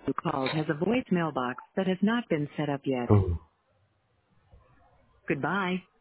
who called has a voicemail box that has not been set up yet. Oh. Goodbye.